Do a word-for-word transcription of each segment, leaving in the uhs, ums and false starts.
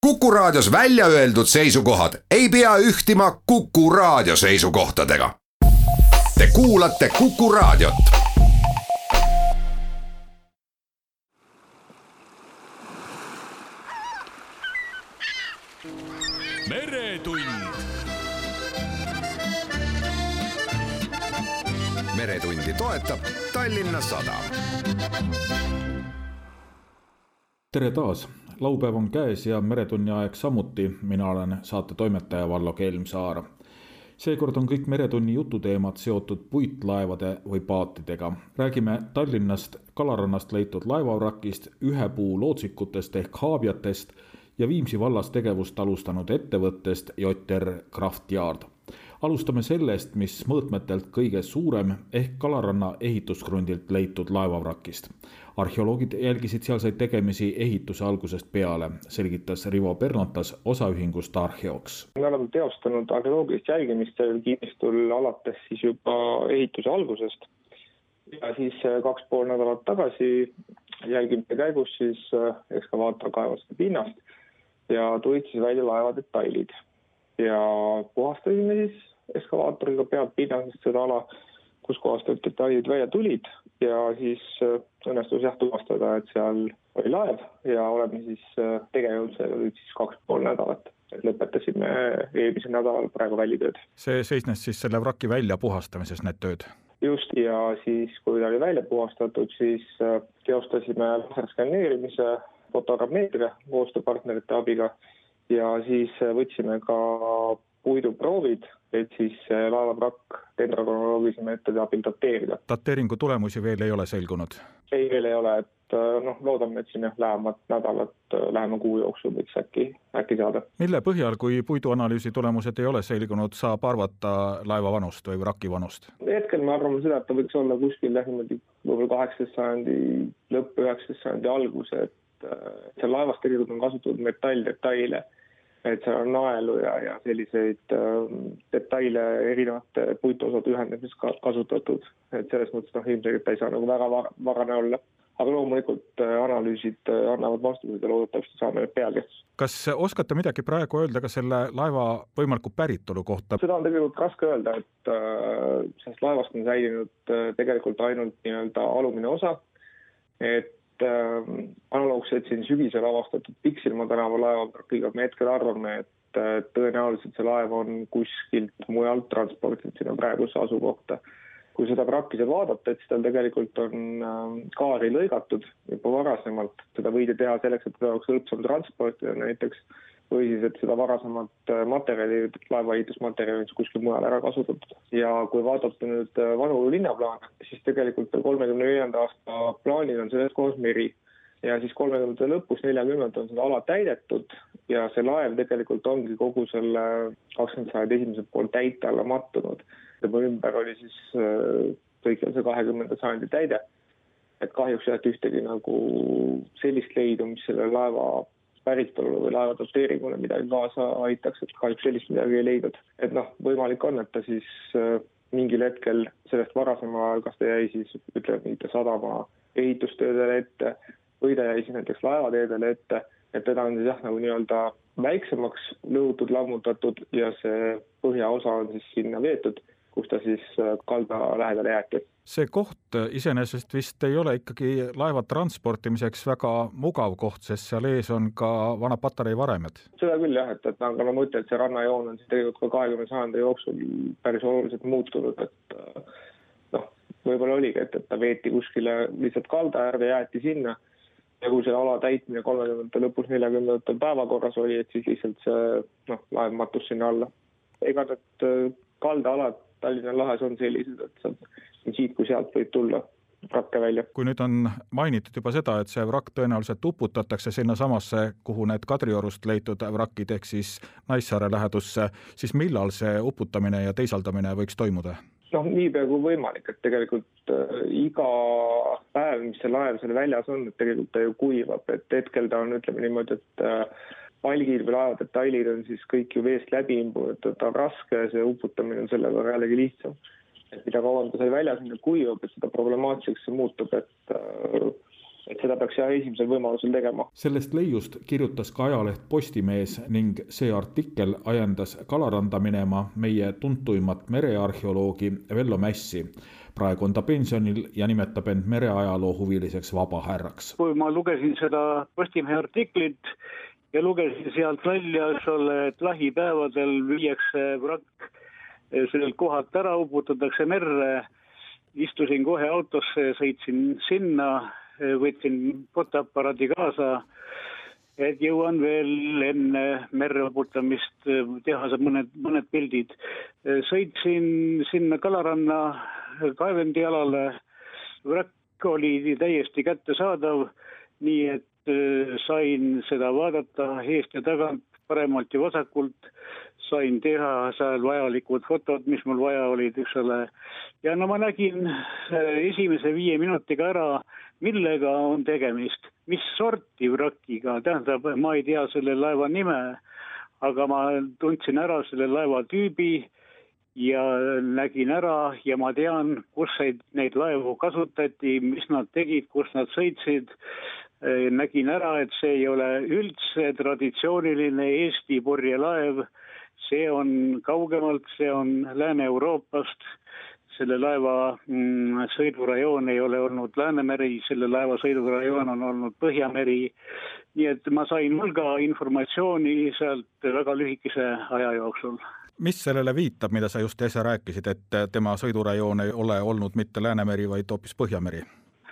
Kuku Raadios välja öeldud seisukohad ei pea ühtima Kuku Raadio seisukohtadega. Te kuulate Kuku Raadiot. Meretund. Meretundi toetab Tallinna Sadam. Tere taas! Laupäev on käes ja Meretunni aeg samuti. Mina olen saate toimetaja Vallo Kelmsaar. Seekord on kõik Meretunni jututeemad seotud puitlaevade või paatidega. Räägime Tallinnast Kalarannast leitud laevavrakist, ühepuu lootsikutest ehk haabiatest ja Viimsi vallas tegevust alustanud ettevõttest J R Craftyard. Alustame sellest, mis mõõtmetelt kõige suurem ehk Kalaranna ehitusgrundilt leitud laevavrakist. Arheoloogid jälgisid sealseid tegemisi ehituse algusest peale, selgitas Rivo Pernotas osaühingust Arheoks. Me oleme teostanud arheoloogilist jälgimist sellel kinnistul alates siis juba ehituse algusest. Ja siis kaks pool nädalat tagasi jälgimise käigus siis ekskavaator kaevas pinnast ja tulid siis välja laeva detailid. Ja puhastasime siis ekskavaatoriga pealt pinnasest seda ala, kus kohast need detailid välja tulid ja siis õnnestus jah tuvastada, et seal oli laev ja oleme siis tegevnud seal oli siis kaks pool nädalat. Lõpetasime eelmisel nädalal praegu välitööd. See seisnes siis selle vraki välja puhastamises need tööd? Just ja siis kui ta oli välja puhastatud, siis teostasime laserskanneerimise fotogrammeetria koostööpartnerite abiga ja siis võtsime ka puiduproovid, et siis laevavrakk dendrokronoloogilise meetodi abil dateerida. Dateeringu tulemusi veel ei ole selgunud? Ei, veel ei ole, et noh, loodame, et siin lähemad nädalat, lähema kuu jooksul võiks äkki, äkki saada. Mille põhjal, kui puiduanalüüsi tulemused ei ole selgunud, saab arvata laeva vanust või vraki vanust? Hetkel me arvame seda, et ta võiks olla kuskil võib-olla kaheksanda sajandi lõpp, üheksanda sajandi algus, et seal laevas tegelikult on kasutatud metalldetaile, et seal on naelu ja, ja selliseid äh, detaile erinevate puituosade ühendamises kasutatud. Et selles mõttes noh, ilmselt ei saa nagu väga varane olla. Aga loomulikult äh, analüüsid äh, annavad vastused ja loodetavasti saame peagi. Kas oskate midagi praegu öelda ka selle laeva võimaliku päritolu kohta? Seda on tegelikult raske öelda, et äh, sellest laevast on säilinud äh, tegelikult ainult nii-öelda alumine osa, et analoogselt siin sügisel avastatud Piksilma tänava laevavrakiga me hetkel arvame, et tõenäoliselt see laev on kuskilt mujalt transportinud sinna praeguse asukohta. Kui seda vrakki seal vaadata, et seal tegelikult on kaari lõigatud juba varasemalt, seda võidi teha selleks, et seda oleks hõlpsam transportida näiteks, või siis, et seda varasemat materjali, laevaehitusmaterjali on kuskil mujal ära kasutatud. Ja kui vaadata nüüd vanu linnaplaane, siis tegelikult kolmekümne neljanda aasta plaanil on selles kohas meri. Ja siis kolmekümnendate lõpus neljakümnendate on seda ala täidetud ja see laev tegelikult ongi kogu selle kakskümmend sajandi esimesel pool täite alla mattunud. Tema ümber oli siis kõikjal see kahekümnenda sajandi täide. Et kahjuks jäeti ühtegi nagu sellist leidu, mis selle laeva päritolu või laeva dateeringule midagi kaasa aitaks, et kahjuks sellist midagi ei leidnud. Et noh, võimalik on, et ta siis mingil hetkel sellest varasema, kas ta jäi siis ütleme mitte sadama ehitustöödele ette või ta jäi siis näiteks laevateedele ette, et teda on siis jah nagu nii-öelda väiksemaks lõhutud, lammutatud ja see põhjaosa on siis sinna veetud, kus ta siis kalda lähedale jäeti. See koht iseenesest vist ei ole ikkagi laeva transportimiseks väga mugav koht, sest seal ees on ka vana patarei varemed. Seda küll jah, et, et aga ma mõtlen, et see rannajoon on siis tegelikult ka kahekümne sajandi jooksul päris oluliselt muutunud, et noh, võib-olla oligi, et, et ta veeti kuskile lihtsalt kalda äärde jäeti sinna ja kui see ala täitmine kolmekümnendate lõpus neljakümnendatel päevakorras oli, et siis lihtsalt see noh, laev mattus sinna alla. Ega need kaldaalad Tallinna lahes on sellised, et saab siit kui sealt võib tulla vrakke välja. Kui nüüd on mainitud juba seda, et see vrakk tõenäoliselt uputatakse sinna samasse, kuhu need Kadriorust leitud vrakid ehk siis Naissaare lähedusse, siis millal see uputamine ja teisaldamine võiks toimuda? Noh, nii peaaegu võimalik, et tegelikult äh, iga päev, mis see laev selle väljas on, et tegelikult ta ju kuivab, et hetkel ta on, ütleme niimoodi, et äh, palgid või laeva detailid on siis kõik ju veest läbi imbunud, et ta on raske ja see uputamine on sellega jällegi lihtsam. Et mida kauem ta sai väljas, sinna kuivab, et seda problemaatiliseks see muutub, et äh, et seda peaks jah esimesel võimalusel tegema. Sellest leiust kirjutas ka ajaleht Postimees ning see artikkel ajendas Kalaranda minema meie tuntuimat merearheoloogi Vello Mässi. Praegu on ta pensionil ja nimetab end mereajaloo huviliseks vabahärraks. Kui ma lugesin seda Postimehe artiklit ja lugesin sealt välja, et lähipäevadel viiakse vrakk sellelt kohalt ära, uputatakse merre, istusin kohe autosse, sõitsin sinna, võtsin fotoaparaadi kaasa, et jõuan veel enne merre uputamist teha mõned, mõned pildid. Sõitsin sinna Kalaranna kaevendialale, vrakk oli täiesti kättesaadav, nii et sain seda vaadata eest ja tagant, paremalt ja vasakult, sain teha seal vajalikud fotod, mis mul vaja olid, eks ole. Ja no ma nägin esimese viie minutiga ära, millega on tegemist, mis sorti vrakiga, tähendab, ma ei tea selle laeva nime, aga ma tundsin ära selle laeva tüübi ja nägin ära ja ma tean, kus neid laevu kasutati, mis nad tegid, kus nad sõitsid. Nägin ära, et see ei ole üldse traditsiooniline Eesti purjelaev, see on kaugemalt, see on Lääne-Euroopast. Selle laeva mm, sõidurajoon ei ole olnud Läänemeri, selle laeva sõidurajoon on olnud Põhjameri. Nii et ma sain hulga informatsiooni sealt väga lühikese aja jooksul. Mis sellele viitab, mida sa just äsja rääkisid, et tema sõidurajoon ei ole olnud mitte Läänemeri, vaid hoopis Põhjameri?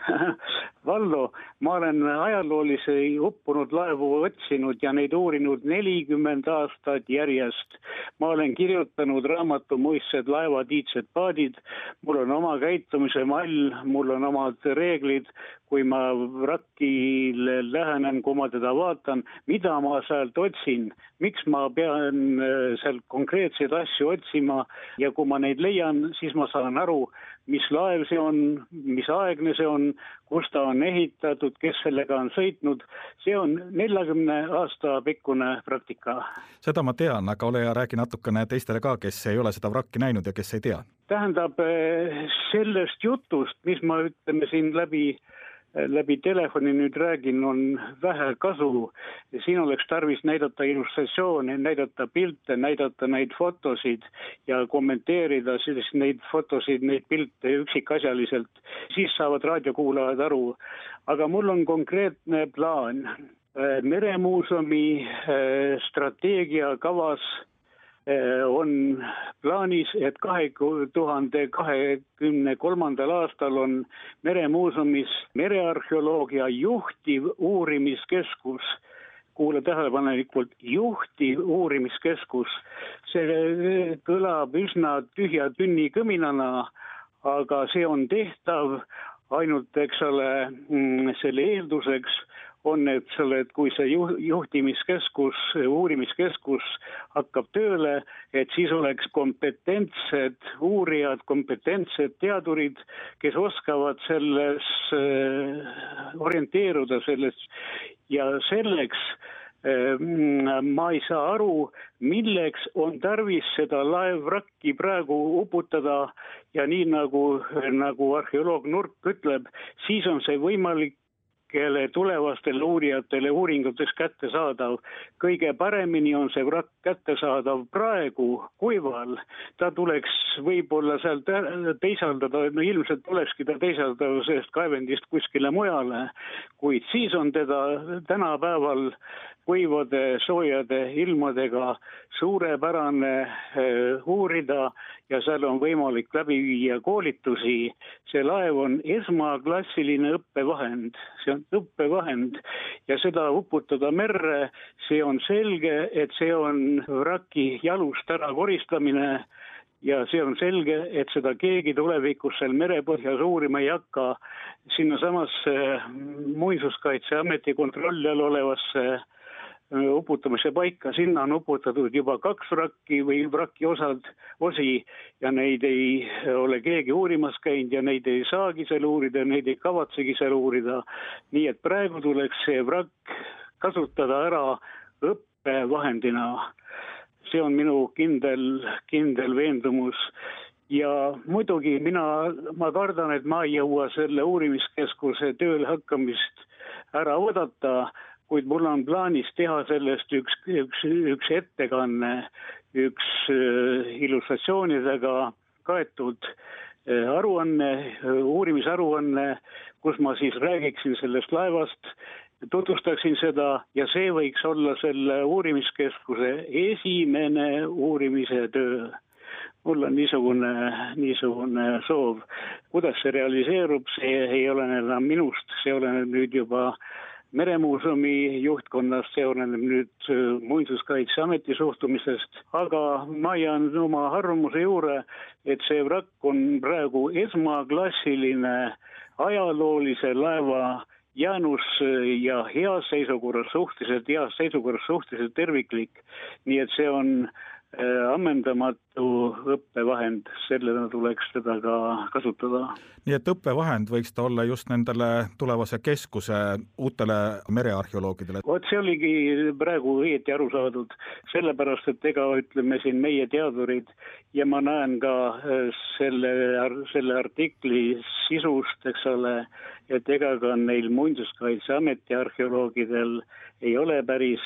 Vallo, ma olen ajaloolisi uppunud laevu otsinud ja neid uurinud nelikümmend aastat järjest. Ma olen kirjutanud raamatu Muistsed laevad, iidsed paadid. Mul on oma käitumise mall, mul on omad reeglid, kui ma vrakile lähenen, kui ma teda vaatan, mida ma sealt otsin, miks ma pean sealt konkreetseid asju otsima ja kui ma neid leian, siis ma saan aru, mis laev see on, mis aegne see on, kus ta on ehitatud, kes sellega on sõitnud. See on neljakümne aasta pikkune praktika. Seda ma tean, aga ole ja räägi natukene teistele ka, kes ei ole seda vrakki näinud ja kes ei tea. Tähendab, sellest jutust, mis ma ütleme siin läbi läbi telefoni nüüd räägin, on vähe kasu. Siin oleks tarvis näidata illustratsioone, näidata pilte, näidata neid fotosid ja kommenteerida siis neid fotosid, neid pilte üksikasjaliselt. Siis saavad raadiokuulajad aru. Aga mul on konkreetne plaan. Meremuuseumi strateegia kavas on plaanis, et kahe tuhande kahekümne kolmandal aastal on Meremuuseumis merearheoloogia juhtiv uurimiskeskus. Kuule tähelepanelikult, juhtiv uurimiskeskus. See kõlab üsna tühja tünni kõminana, aga see on tehtav ainult, eks ole, selle eelduseks on, et, selle, et kui see juhtimiskeskus, uurimiskeskus hakkab tööle, et siis oleks kompetentsed uurijad, kompetentsed teadurid, kes oskavad selles orienteeruda selles ja selleks ma ei saa aru, milleks on tarvis seda laevvrakki praegu uputada ja nii nagu, nagu arheoloog Nurk ütleb, siis on see võimalik kelle tulevastele uurijatele uuringuteks kättesaadav. Kõige paremini on see vrakk kättesaadav praegu kuival. Ta tuleks võib-olla sealt teisaldada, no ilmselt tulekski ta teisaldada sellest kaevendist kuskile mujale, kuid siis on teda tänapäeval kuivade, soojade ilmadega suurepärane uurida ja seal on võimalik läbi viia koolitusi. See laev on esmaklassiline õppevahend, see on õppevahend ja seda uputada merre, see on selge, et see on vraki jalust ära koristamine ja see on selge, et seda keegi tulevikus seal merepõhjas uurima ei hakka. Sinna samasse Muinsuskaitseameti kontrolli all olevasse uputamise paika, sinna on uputatud juba kaks vrakki või vrakki osad, osi ja neid ei ole keegi uurimas käinud ja neid ei saagi seal uurida, neid ei kavatsegi seal uurida. Nii et praegu tuleks see vrakk kasutada ära õppevahendina. See on minu kindel, kindel veendumus ja muidugi mina, ma kardan, et ma ei jõua selle uurimiskeskuse tööl hakkamist ära oodata, kuid mul on plaanis teha sellest üks, üks, üks ettekanne, üks illustratsioonidega kaetud aruanne, uurimisaruanne, kus ma siis räägiksin sellest laevast, tutvustaksin seda ja see võiks olla selle uurimiskeskuse esimene uurimise töö. Mul on niisugune, niisugune soov. Kuidas see realiseerub, see ei ole enam minust, see oleneb nüüd juba Meremuuseumi juhtkonnast, see oleneb nüüd Muinsuskaitseameti suhtumisest, aga ma jään oma arvamuse juurde, et see vrakk on praegu esmaklassiline ajaloolise laeva jäänus ja heas seisukorras, suhteliselt heas seisukorras, suhteliselt terviklik, nii et see on ammendamatu õppevahend, sellena tuleks teda ka kasutada. Nii et õppevahend võiks ta olla just nendele tulevase keskuse uutele merearheoloogidele? Vot see oligi praegu õieti aru saadud, sellepärast, et ega ütleme siin meie teadurid ja ma näen ka selle, selle artikli sisust, eks ole, et ega ka neil Muinsuskaitseameti arheoloogidel ei ole päris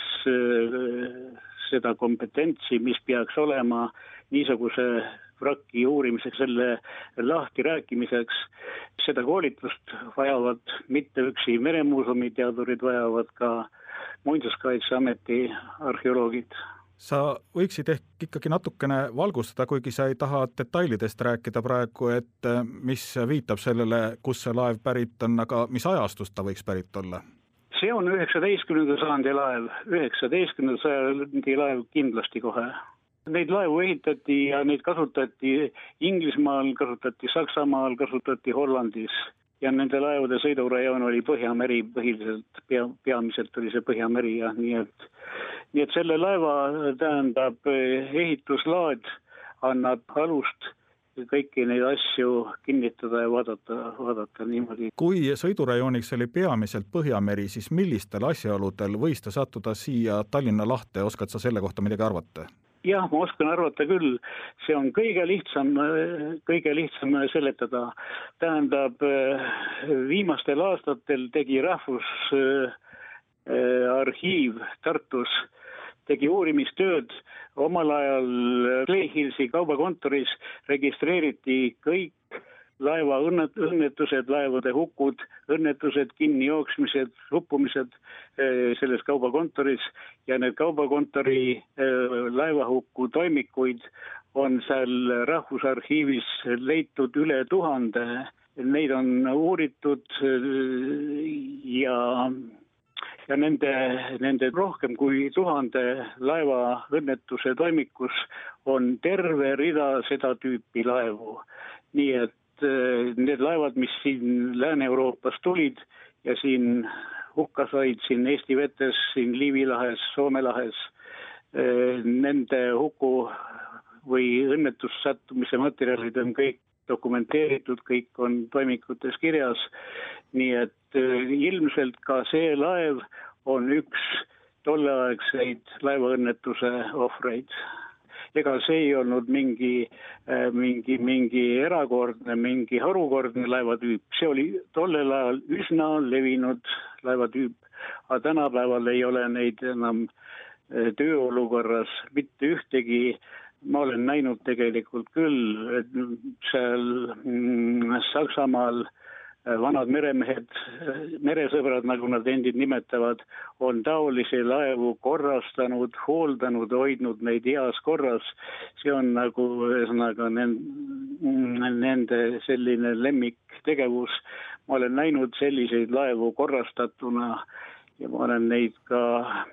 seda kompetentsi, mis peaks olema niisuguse vrakki uurimiseks, selle lahti rääkimiseks. Seda koolitust vajavad mitte üksi Meremuuseumi teadurid, vajavad ka Muinsuskaitseameti arheoloogid. Sa võiksid ehk ikkagi natukene valgustada, kuigi sa ei taha detailidest rääkida praegu, et mis viitab sellele, kus see laev pärit on, aga mis ajastust ta võiks pärit olla? See on üheksateistkümnenda sajandi laev, üheksateistkümnenda sajandi laev kindlasti kohe. Neid laevu ehitati ja neid kasutati Inglismaal, kasutati Saksamaal, kasutati Hollandis ja nende laevade sõidurajoon oli Põhjameri põhiliselt, pea, peamiselt oli see Põhjameri ja nii et, nii et selle laeva tähendab ehituslaad annab alust kõiki neid asju kinnitada ja vaadata, vaadata niimoodi. Kui sõidurajooniks oli peamiselt Põhjameri, siis millistel asjaoludel võis ta sattuda siia Tallinna lahte, oskad sa selle kohta midagi arvata? Jah, ma oskan arvata küll, see on kõige lihtsam, kõige lihtsam seletada. Tähendab, viimastel aastatel tegi Rahvusarhiiv Tartus tegi uurimistööd, omal ajal Clayhillsi kaubakontoris registreeriti kõik laeva õnnetused, laevade hukud, õnnetused, kinnijooksmised, uppumised selles kaubakontoris ja need kaubakontori laevahukku toimikuid on seal Rahvusarhiivis leitud üle tuhande. Neid on uuritud ja ja nende, nende rohkem kui tuhande laeva õnnetuse toimikus on terve rida seda tüüpi laevu. Nii et need laevad, mis siin Lääne-Euroopas tulid ja siin hukka said siin Eesti vetes, siin Liivi lahes, Soome lahes, nende huku või õnnetussattumise materjalid on kõik dokumenteeritud, kõik on toimikutes kirjas, nii et ilmselt ka see laev on üks tolleaegseid laevaõnnetuse ohvreid. Ega see ei olnud mingi, mingi, mingi erakordne, mingi harukordne laevatüüp, see oli tollel ajal üsna levinud laevatüüp, aga tänapäeval ei ole neid enam tööolukorras mitte ühtegi. Ma olen näinud tegelikult küll, et seal Saksamaal vanad meremehed, meresõbrad, nagu nad endid nimetavad, on taolisi laevu korrastanud, hooldanud, hoidnud neid heas korras. See on nagu ühesõnaga nende selline lemmiktegevus. Ma olen näinud selliseid laevu korrastatuna ja ma olen neid ka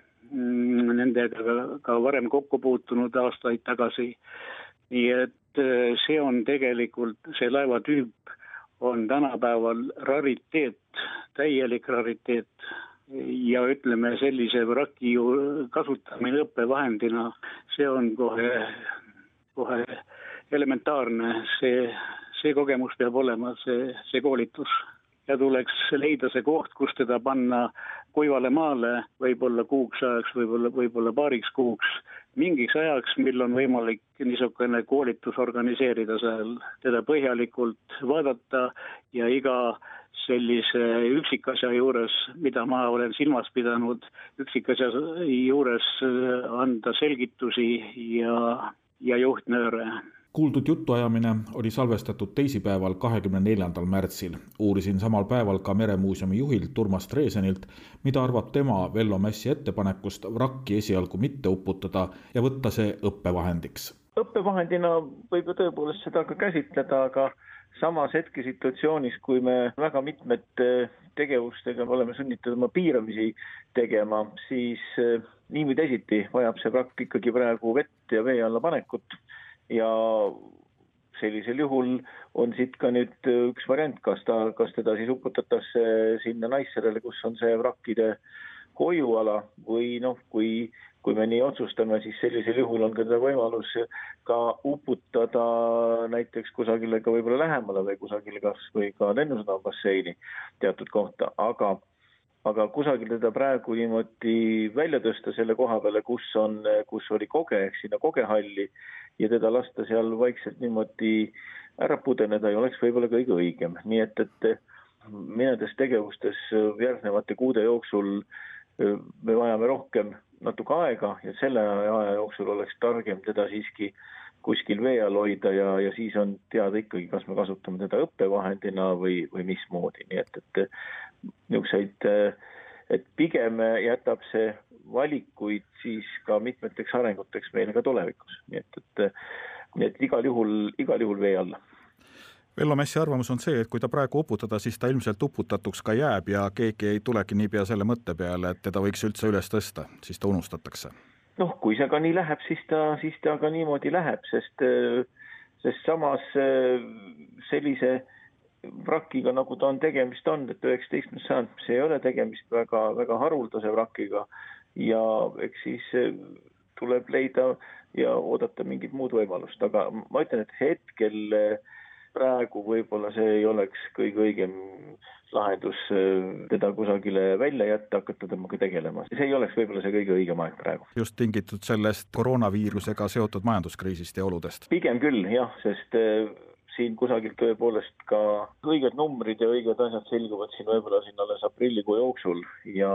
nendega ka varem kokku puutunud aastaid tagasi. Nii et see on tegelikult, see laevatüüp on tänapäeval rariteet, täielik rariteet ja ütleme sellise vraki kasutamine õppevahendina, see on kohe, kohe elementaarne, see, see kogemus peab olema, see, see koolitus. Ja tuleks leida see koht, kus teda panna kuivale maale, võib-olla kuuks ajaks, võib-olla, võib-olla paariks kuuks mingiks ajaks, mil on võimalik niisugune koolitus organiseerida seal, teda põhjalikult vaadata ja iga sellise üksikasja juures, mida ma olen silmas pidanud, üksikasja juures anda selgitusi ja, ja juhtnööre. Kuuldud jutuajamine oli salvestatud teisipäeval kahekümne neljandal märtsil. Uurisin samal päeval ka Meremuuseumi juhilt Urmas Treesenilt, mida arvab tema Vello Mässi ettepanekust vrakki esialgu mitte uputada ja võtta see õppevahendiks. Õppevahendina võib ju tõepoolest seda ka käsitleda, aga samas hetkesituatsioonis, kui me väga mitmete tegevustega oleme sunnitud oma piiramisi tegema, siis nii või teisiti vajab see vrakk ikkagi praegu vett ja vee alla panekut. Ja sellisel juhul on siit ka nüüd üks variant, kas, ta, kas teda siis uputatakse sinna Naissaarele, kus on see vrakkide hoiuala või noh, kui, kui me nii otsustame, siis sellisel juhul on ka teda võimalus ka uputada näiteks kusagile ka võib-olla lähemale või kusagile kas või ka Lennusadama basseini teatud kohta, aga aga kusagil teda praegu niimoodi välja tõsta selle koha peale, kus, on, kus oli koge, ehk sinna kogehalli ja teda lasta seal vaikselt niimoodi ära pudeneda ja oleks võib-olla kõige õigem. Nii et, et minedes tegevustes järgnevate kuude jooksul me vajame rohkem natuke aega ja selle aja jooksul oleks targem teda siiski kuskil vee all hoida ja, ja siis on teada ikkagi, kas me kasutame teda õppevahendina või, või mismoodi. Nii et, et niisuguseid, et pigem jätab see valikuid siis ka mitmeteks arenguteks meile ka tulevikus. Nii et, et, et igal juhul, igal juhul vee alla. Vello Mässi arvamus on see, et kui ta praegu uputada, siis ta ilmselt uputatuks ka jääb ja keegi ei tulegi niipea selle mõtte peale, et teda võiks üldse üles tõsta, siis ta unustatakse. Noh, kui see ka nii läheb, siis ta, siis ta ka niimoodi läheb, sest, sest samas sellise vrakiga, nagu ta on tegemist on, et üheksateistkümnendal sajandil see ei ole tegemist väga, väga haruldase vrakiga ja eks siis tuleb leida ja oodata mingit muud võimalust, aga ma ütlen, et hetkel praegu võib-olla see ei oleks kõige õigem lahendus teda kusagile välja jätta, hakata temaga tegelema. See ei oleks võib-olla see kõige õigem aeg praegu. Just tingitud sellest koroonaviirusega seotud majanduskriisist ja oludest? Pigem küll, jah, sest siin kusagilt tõepoolest ka õiged numbrid ja õiged asjad selguvad siin võib-olla siin alles aprillikuu jooksul ja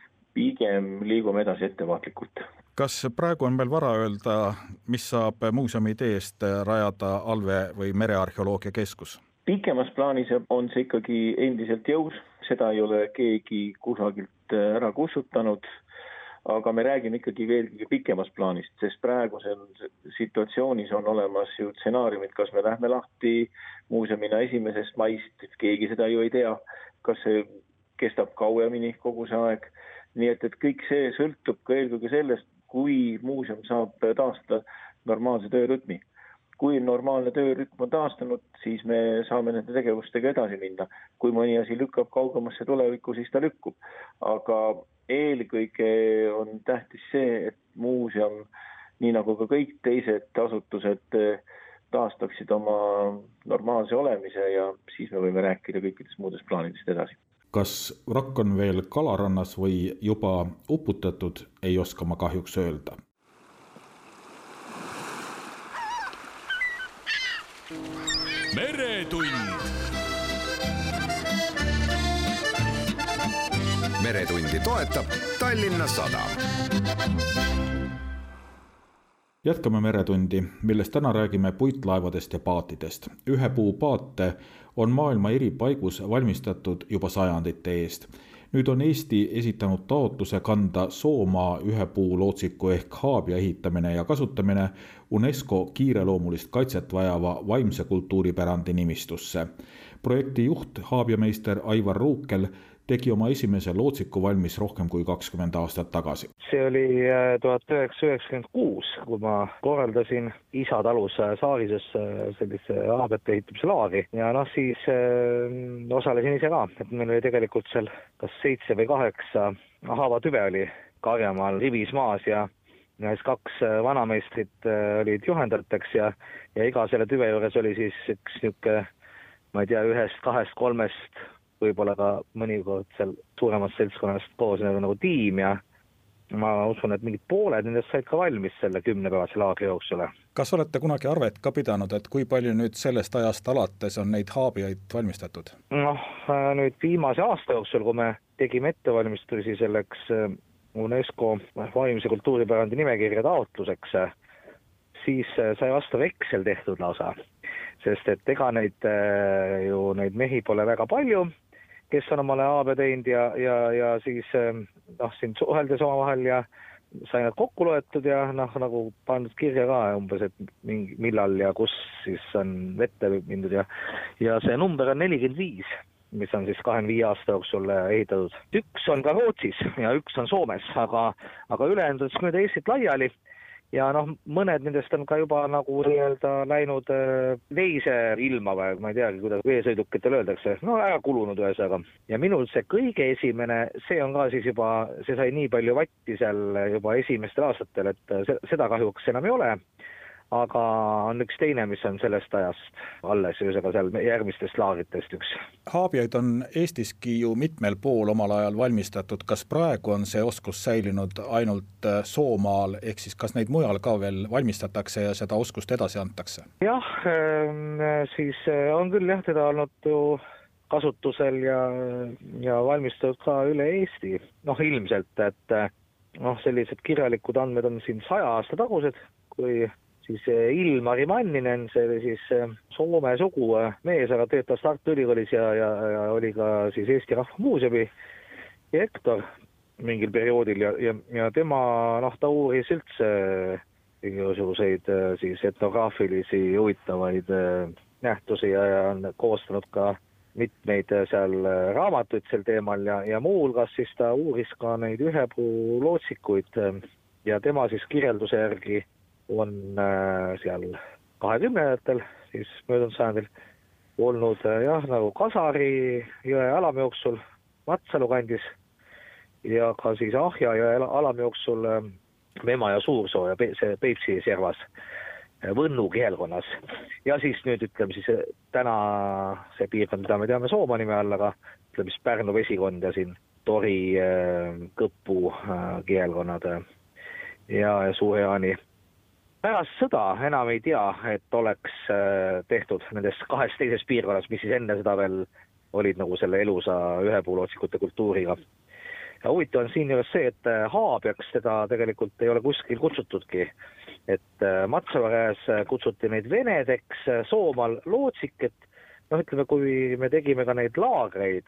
pigem liigume edasi ettevaatlikult. Kas praegu on meil vara öelda, mis saab muuseumi ideest rajada alve- või merearheoloogia keskus? Pikemas plaanis on see ikkagi endiselt jõus, seda ei ole keegi kusagilt ära kussutanud, aga me räägime ikkagi veelgi pikemas plaanist, sest praegusel situatsioonis on olemas ju stsenaariumid, kas me lähme lahti muuseumina esimesest maist, keegi seda ju ei tea, kas see kestab kauemini kogu see aeg, nii et, et kõik see sõltub ka eelkõige sellest, kui muuseum saab taastada normaalse töörütmi. Kui normaalne töörütm on taastanud, siis me saame nende tegevustega edasi minna. Kui mõni asi lükkab kaugemasse tulevikku, siis ta lükkub. Aga eelkõige on tähtis see, et muuseum, nii nagu ka kõik teised asutused, taastaksid oma normaalse olemise ja siis me võime rääkida kõikidest muudest plaanidest edasi. Kas vrakk on veel kalarannas või juba uputatud, ei oska ma kahjuks öelda. Meretund. Meretundi toetab Tallinna Sadam. Jätkame Meretundi, millest täna räägime puitlaevadest ja paatidest. Ühe puu paate on maailma eri paigus valmistatud juba sajandite eest. Nüüd on Eesti esitanud taotluse kanda Soomaa ühe puu lootsiku ehk haabia ehitamine ja kasutamine UNESCO kiireloomulist kaitset vajava vaimse kultuuripärandi nimistusse. Projekti juht, haabiameister Aivar Ruukel, tegi oma esimese lootsiku valmis rohkem kui kakskümmend aastat tagasi. See oli tuhat üheksasada üheksakümmend kuus, kui ma korraldasin isa talus Saarises sellise haabiate ehitamise laari. Ja noh, siis äh, osalesin ise ka, et meil oli tegelikult seal kas seitse või kaheksa haavatüve oli Karjamaal rivis maas ja ja siis kaks vanameistrit olid juhendajateks ja, ja iga selle tüve juures oli siis üks niisugune, ma ei tea, ühest, kahest, kolmest võib-olla ka mõnikord seal suuremast seltskonnast koos nagu tiim ja, ma usun, et mingid pooled nendest said ka valmis selle kümnepäevase laagri jooksul. Kas olete kunagi arvet ka pidanud, et kui palju nüüd sellest ajast alates on neid haabiaid valmistatud? Noh, nüüd viimase aasta jooksul, kui me tegime ettevalmistusi selleks UNESCO vaimse kultuuripärandi nimekirja taotluseks, siis sai vastu veksel tehtud lausa, sest et ega neid, ju neid mehi pole väga palju, kes on omale haabia teinud ja, ja, ja siis noh, siin suheldes omavahel ja sai nad kokku loetud ja noh, nagu pandud kirja ka umbes, et mingi, millal ja kus siis on vette mindud ja, ja see number on nelikümmend viis, mis on siis kahekümne viie aasta jooksul ehitatud. Üks on ka Rootsis ja üks on Soomes, aga, aga ülejäänud on mööda Eestit laiali. Ja noh, mõned nendest on ka juba nagu nii-öelda läinud veise ilma või ma ei teagi, kuidas veesõidukitel öeldakse, no ära kulunud ühesõnaga. Ja minul see kõige esimene, see on ka siis juba, see sai nii palju vatti seal juba esimestel aastatel, et seda kahjuks enam ei ole. Aga on üks teine, mis on sellest ajast alles, ühesõnaga seal järgmistest laagritest üks. Haabiaid on Eestiski ju mitmel pool omal ajal valmistatud. Kas praegu on see oskus säilinud ainult Soomaal, ehk siis kas neid mujal ka veel valmistatakse ja seda oskust edasi antakse? Jah, siis on küll jah, teda olnud ju kasutusel ja, ja valmistatud ka üle Eesti. Noh, ilmselt, et noh, sellised kirjalikud andmed on siin saja aasta tagused, kui siis Ilmari Manninen, see oli siis Soome sugu mees, aga töötas Tartu Ülikoolis ja, ja, ja oli ka siis Eesti Rahva Muuseumi direktor mingil perioodil ja, ja, ja tema, noh, ta uuris üldse igasuguseid siis etnograafilisi huvitavaid nähtusi ja, ja on koostanud ka mitmeid seal raamatuid sel teemal ja, ja muu hulgas siis ta uuris ka neid ühepuu lootsikuid ja tema siis kirjelduse järgi on äh, seal kahekümnendatel, siis möödunud sajandil olnud äh, jah, nagu Kasari jõe alamjooksul Matsalu kandis ja ka siis Ahja jõe alamjooksul äh, Mema ja Suursoo ja Pe- see Peipsi servas äh, Võnnu kihelkonnas. Ja siis nüüd ütleme siis täna see piirkond, mida me teame Sooma nime all, aga ütleme siis Pärnu vesikond ja siin Tori äh, Kõppu äh, kihelkonnad äh, ja, ja Suur-Jaani. Pärast sõda enam ei tea, et oleks tehtud nendes kahes teises piirkonnas, mis siis enne seda veel olid nagu selle elusa ühepuulootsikute kultuuriga. Ja huvitav on siin juures see, et haabiaks teda tegelikult ei ole kuskil kutsutudki. Et Matsava käes kutsuti neid venedeks, Soomaal lootsik, et noh, ütleme, kui me tegime ka neid laagreid,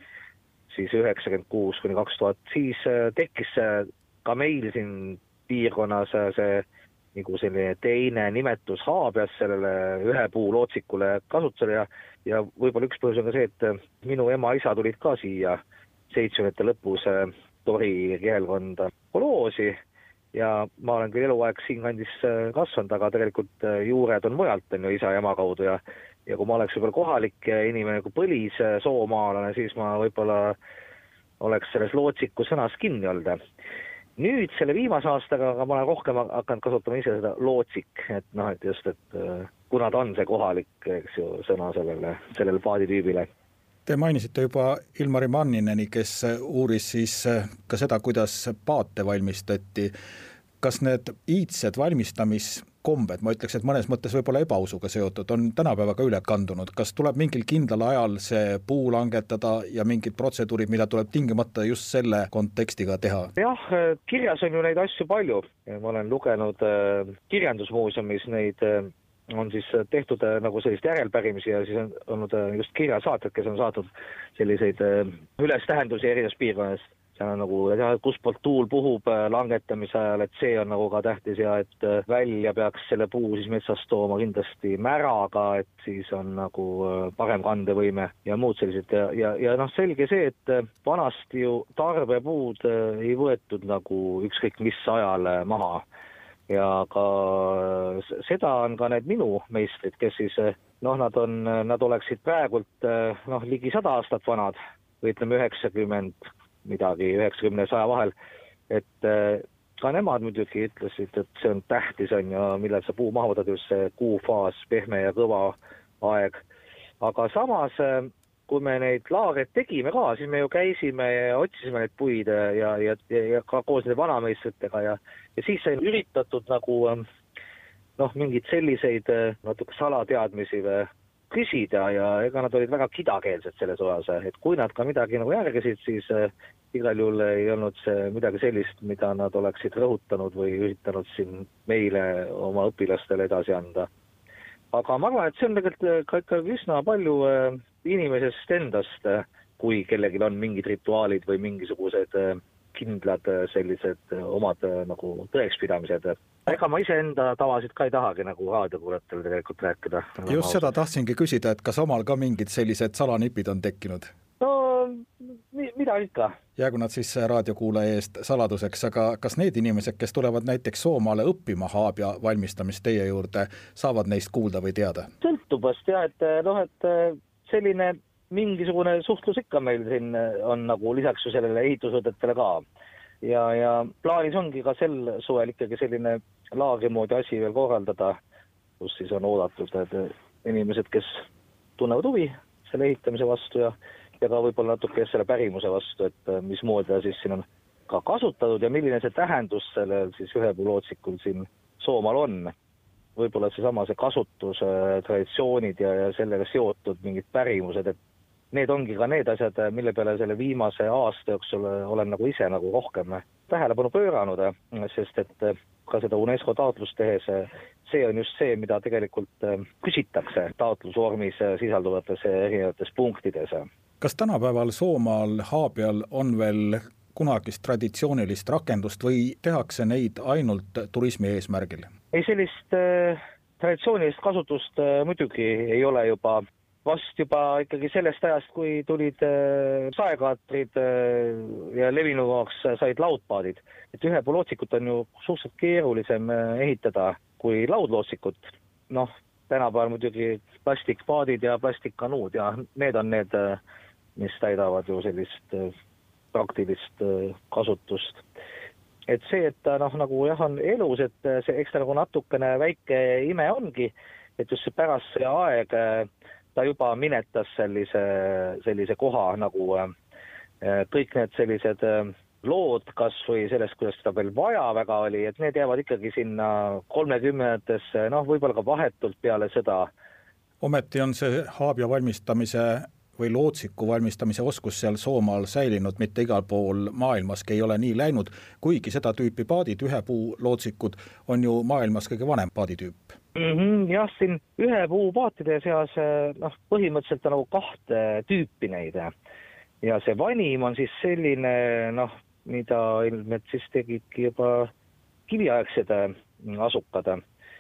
siis üheksakümmend kuus kuni kaks tuhat, siis tekkis ka meil siin piirkonnas see nagu selline teine nimetus haabias sellele ühe puu lootsikule kasutusele ja, ja võib-olla üks põhjus on ka see, et minu ema isa tulid ka siia seitsmekümnendate lõpus Tori kihelkonda koloosi ja ma olen küll eluaeg siin kandis kasvanud, aga tegelikult juured on mujalt, on ju isa ja ema kaudu ja, ja kui ma oleks võib-olla kohalik inimene kui põlis soomaalane, siis ma võib-olla oleks selles lootsiku sõnas kinni olnud. Nüüd selle viimase aastaga aga ma olen rohkem hakanud kasutama ise seda lootsik, et noh, et just, et kuna ta on see kohalik, eks ju, sõna sellele, sellele paaditüübile. Te mainisite juba Ilmari Mannineni, kes uuris siis ka seda, kuidas paate valmistati. Kas need iidsed valmistamiskombed, ma ütleks, et mõnes mõttes võib-olla ebausuga seotud, on tänapäevaga üle kandunud? Kas tuleb mingil kindlal ajal see puu langetada ja mingid protseduurid, mida tuleb tingimata just selle kontekstiga teha? Jah, kirjas on ju neid asju palju. Ma olen lugenud kirjandusmuuseumis neid, on siis tehtud nagu sellist järelpärimisi ja siis on olnud just kirjasaatjad, kes on saatnud selliseid ülestähendusi erinevates piirkonnast. seal on nagu, kus poolt tuul puhub langetamise ajal, et see on nagu ka tähtis ja et välja peaks selle puu siis metsast tooma kindlasti märaga, et siis on nagu parem kandevõime ja muud sellised ja, ja, ja noh, selge see, et vanasti ju tarbepuud ei võetud nagu ükskõik mis ajal maha ja ka seda on ka need minu meistrid, kes siis noh, nad on, nad oleksid praegult noh, ligi sada aastat vanad või ütleme üheksakümmend midagi üheksakümne ja saja vahel, et ka nemad muidugi ütlesid, et see on tähtis on ja millal sa puu maha võtad, just see kuufaas, pehme ja kõva aeg. Aga samas kui me neid laagreid tegime ka, siis me ju käisime ja otsisime neid puid ja, ja, ja, ja ka koos nende vanameistritega ja, ja siis sai üritatud nagu noh, mingid selliseid natuke salateadmisi või küsida ja ega nad olid väga kidakeelsed selles osas, et kui nad ka midagi nagu järgisid, siis äh, igal juhul ei olnud see midagi sellist, mida nad oleksid rõhutanud või üritanud siin meile oma õpilastele edasi anda. Aga ma arvan, et see on tegelikult ka ikka üsna palju äh, inimesest endast, äh, kui kellelgi on mingid rituaalid või mingisugused äh, kindlad sellised omad nagu tõekspidamised. Ega ma iseenda tavasid ka ei tahagi nagu raadiokuulajatele tegelikult rääkida. Just seda tahtsingi küsida, et kas omal ka mingid sellised salanipid on tekkinud? No, mida ikka? Jäägu nad siis raadiokuulaja eest saladuseks, aga kas need inimesed, kes tulevad näiteks Soomaale õppima haabja valmistamist teie juurde, saavad neist kuulda või teada? Sõltubast jah, et, noh, et selline mingisugune suhtlus ikka meil siin on nagu lisaks ju sellele ehitusõdetele ka. Ja, ja plaanis ongi ka sel suvel ikkagi selline laagri moodi asi veel korraldada, kus siis on oodatud et inimesed, kes tunnevad huvi selle ehitamise vastu ja, ja ka võib-olla natuke selle pärimuse vastu, et mis moodi ta siis siin on ka kasutatud ja milline see tähendus sellel siis ühepuulootsikul siin Soomaal on. Võib-olla see sama see kasutus, traditsioonid ja, ja sellega seotud mingid pärimused, et need ongi ka need asjad, mille peale selle viimase aasta jooksul olen nagu ise nagu rohkem tähelepanu pööranud, sest et ka seda UNESCO taotlust tehes, see on just see, mida tegelikult küsitakse taotlusvormis sisalduvates erinevates punktides. Kas tänapäeval Soomaal haabjal on veel kunagist traditsioonilist rakendust või tehakse neid ainult turismi eesmärgil? Ei, sellist äh, traditsioonilist kasutust äh, muidugi ei ole juba vast juba ikkagi sellest ajast, kui tulid äh, saekaatrid äh, ja levinuvaks said laudpaadid. Et ühepuulootsikut on ju suhteliselt keerulisem äh, ehitada kui laudlootsikut. Noh, tänapäeval muidugi plastikpaadid ja plastikkanuud ja need on need, äh, mis täidavad ju sellist äh, praktilist äh, kasutust. Et see, et ta noh, nagu jah, on elus, et see ekstra nagu natukene väike ime ongi, et just see pärast see aeg ta juba minetas sellise, sellise koha nagu kõik need sellised lood, kas või sellest, kuidas seda veel vaja väga oli, et need jäävad ikkagi sinna kolmekümnendatesse, noh, võib-olla ka vahetult peale seda. Ometi on see haabja valmistamise või lootsiku valmistamise oskus seal Soomaal säilinud, mitte igal pool maailmaski ei ole nii läinud, kuigi seda tüüpi paadid, ühepuu lootsikud, on ju maailmas kõige vanem paaditüüp. Mm-hmm, jah, siin ühepuu paatide seas noh, põhimõtteliselt on nagu kahte tüüpi neid. Ja see vanim on siis selline, noh, mida ilmselt siis tegidki juba kiviaegsed asukad.